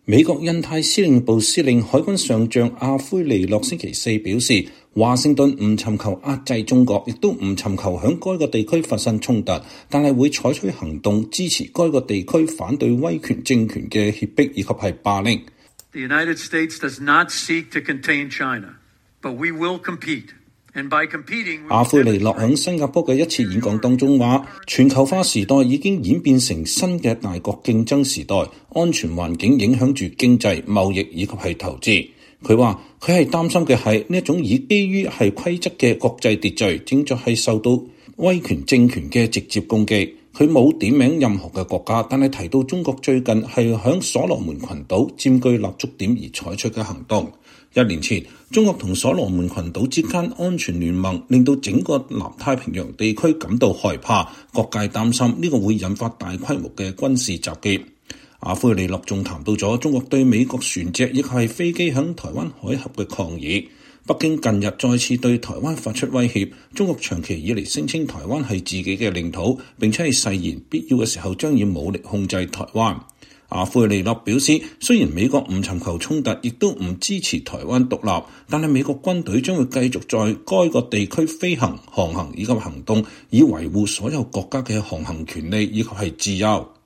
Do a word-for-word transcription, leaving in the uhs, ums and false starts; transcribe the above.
美國印太司令部司令海軍上將阿奎利諾星期四表示，華盛頓唔尋求壓制中國，亦都唔尋求響該個地區發生衝突，但係會採取行動支持該個地區反對威權政權嘅脅迫以及係霸凌。 The United States does not seek to contain China, but we will compete. 阿奎利諾喺新加坡嘅一次演講當中話，全球化時代已經演變成新嘅大國競爭時代，安全環境影響住經濟、貿易以及係投資。佢話佢係擔心嘅係呢一種以基於係規則嘅國際秩序，正在係受到威權政權嘅直接攻擊。佢冇點名任何嘅國家，但係提到中國最近係響所羅門群島佔據立足點而採取嘅行動。一年前，中國同所羅門群島之間安全聯盟令到整個南太平洋地區感到害怕，各界擔心呢個會引發大規模嘅軍事襲擊。阿奎利諾仲談到咗中國對美國船隻亦係飛機響台灣海峽嘅抗議。北京近日再次對台灣發出威脅，中國長期以嚟聲稱台灣係自己嘅領土，並且係誓言必要嘅時候將以武力控制台灣。阿奎利諾表示，雖然美國唔尋求衝突，亦都唔支持台灣獨立，但係美國軍隊將會繼續在該個地區飛行、航行以及行動，以維護所有國家嘅航行權利以及係自由。